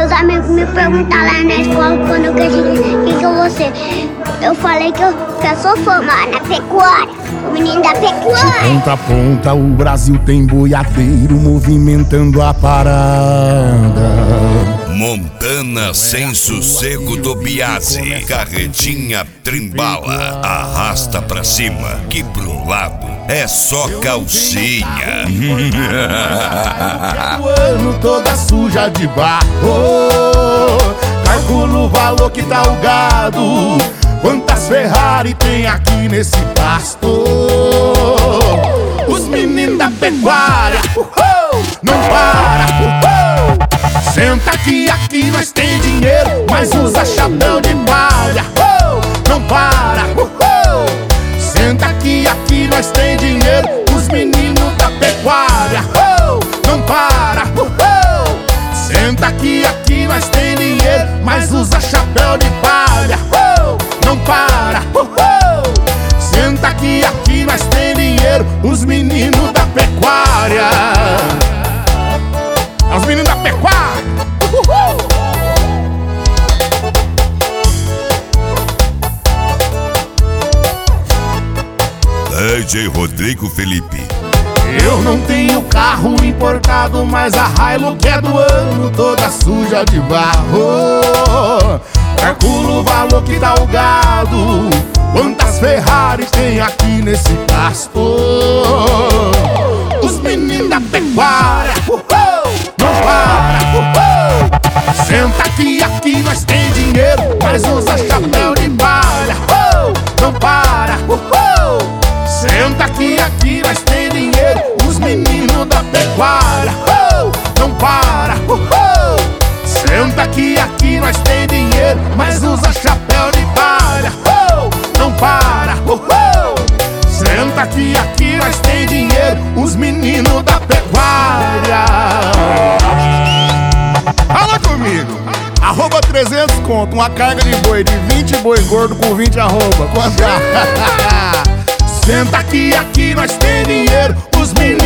Meus amigos me perguntaram lá na escola quando eu cresci, quem que eu vou ser? Eu falei que eu sou formada na pecuária, o menino da pecuária. De ponta a ponta o Brasil tem boiadeiro movimentando a parada. Montana sem sossego do Biase, carretinha trimbala, arrasta pra cima, que pro lado é só calcinha. O ano toda suja de barro, calcula o valor que tá o gado. Quantas Ferrari tem aqui nesse pasto? Os meninos da pecuária, não para, senta aqui nós tem dinheiro, mas usa chapéu de palha, não para, senta aqui nós tem dinheiro, os meninos da pecuária, não para, senta aqui nós tem dinheiro, mas usa chapéu de palha, não para, senta aqui nós tem dinheiro, os meninos da pecuária. Os meninos da pecuária. DJ Rodrigo Felipe. Eu não tenho carro importado, mas a Hilux é do ano toda suja de barro. Calculo o valor que dá o gado. Quantas Ferrari tem aqui nesse pasto? Os meninos da pecuária, não para, senta aqui nós tem dinheiro, mas usa chapéu de palha, não para, senta aqui nós tem dinheiro, os meninos da pecuária, não para, senta aqui nós tem dinheiro, mas usa chapéu de palha, não para, senta aqui nós tem dinheiro, os meninos da pecuária. Fala comigo, arroba 300 conto, uma carga de boi de 20 boi gordo com 20 arroba, quanto? Senta aqui nós tem dinheiro, os meninos